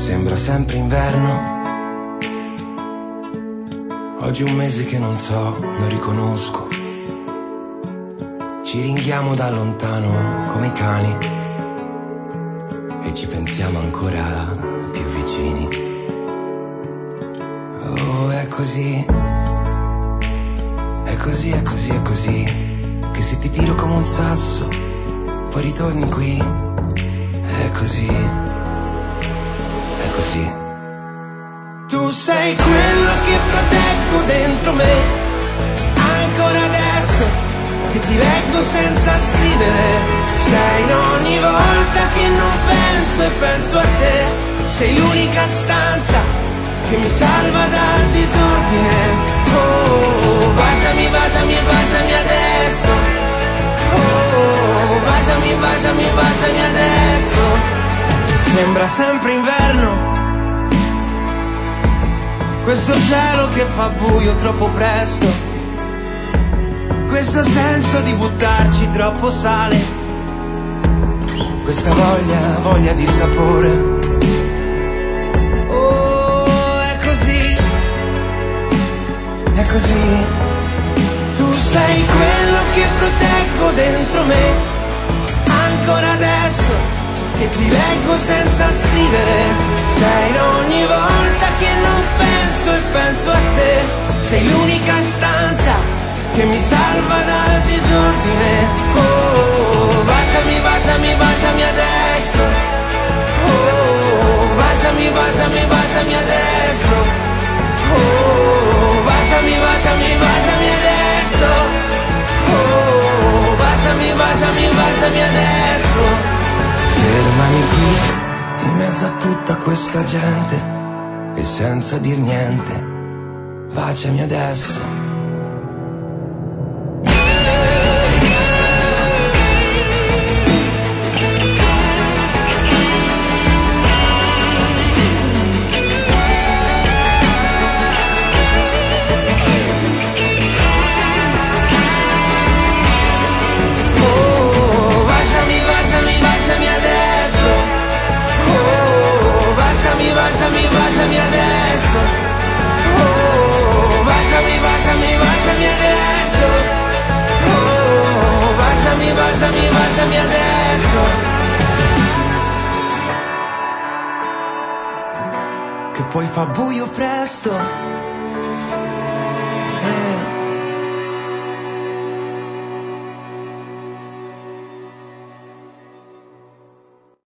Sembra sempre inverno. Oggi è un mese che non so, non riconosco. Ci ringhiamo da lontano come i cani e ci pensiamo ancora più vicini. Oh, è così, è così, è così, è così, che se ti tiro come un sasso poi ritorni qui. È così, è così. Tu sei quello che proteggo dentro me, ancora adesso che ti leggo senza scrivere. Sei in ogni volta che non penso e penso a te. Sei l'unica stanza che mi salva dal disordine. Oh, baciami, baciami, baciami adesso. Oh, baciami, baciami, baciami adesso. Sembra sempre inverno, questo cielo che fa buio troppo presto, questo senso di buttarci troppo sale, questa voglia di sapore. Oh, è così, è così. Tu sei quello che proteggo dentro me, ancora adesso che ti leggo senza scrivere. Sei in ogni volta che non penso e penso a te. Sei l'unica stanza che mi salva dal disordine. Oh, baciami, baciami, baciami adesso. Oh, baciami, baciami, baciami adesso. Oh, baciami, baciami, baciami adesso. Oh, baciami, baciami, baciami adesso. Fermami qui, in mezzo a tutta questa gente, e senza dir niente, baciami adesso. Baciami, baciami adesso. Oh, baciami, baciami, baciami adesso. Oh, baciami, baciami, baciami adesso. Che poi fa buio presto